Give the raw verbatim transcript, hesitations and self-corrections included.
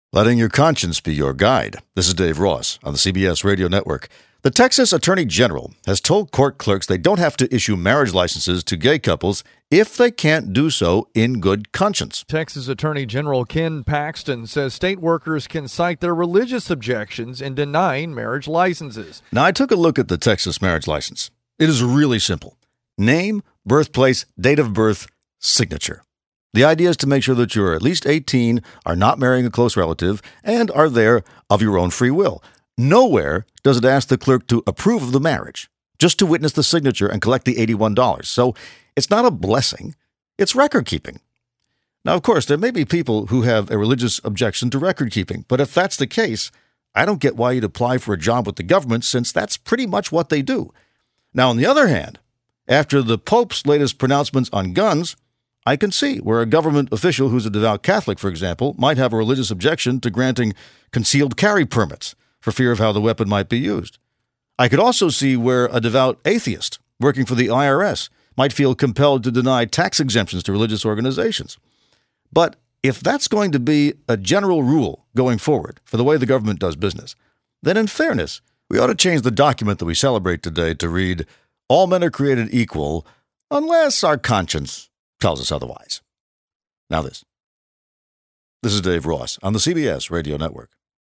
Letting your conscience be your guide. This is Dave Ross on the C B S Radio Network. The Texas Attorney General has told court clerks they don't have to issue marriage licenses to gay couples if they can't do so in good conscience. Texas Attorney General Ken Paxton says state workers can cite their religious objections in denying marriage licenses. Now, I took a look at the Texas marriage license. It is really simple. Name, birthplace, date of birth, signature. The idea is to make sure that you're at least eighteen, are not marrying a close relative, and are there of your own free will. Nowhere does it ask the clerk to approve of the marriage, just to witness the signature and collect the eighty-one dollars. So it's not a blessing, it's record keeping. Now, of course, there may be people who have a religious objection to record keeping, but if that's the case, I don't get why you'd apply for a job with the government, since that's pretty much what they do. Now, on the other hand, after the Pope's latest pronouncements on guns, I can see where a government official who's a devout Catholic, for example, might have a religious objection to granting concealed carry permits for fear of how the weapon might be used. I could also see where a devout atheist working for the I R S might feel compelled to deny tax exemptions to religious organizations. But if that's going to be a general rule going forward for the way the government does business, then in fairness, we ought to change the document that we celebrate today to read, "All men are created equal, unless our conscience tells us otherwise." Now this. This is Dave Ross on the C B S Radio Network.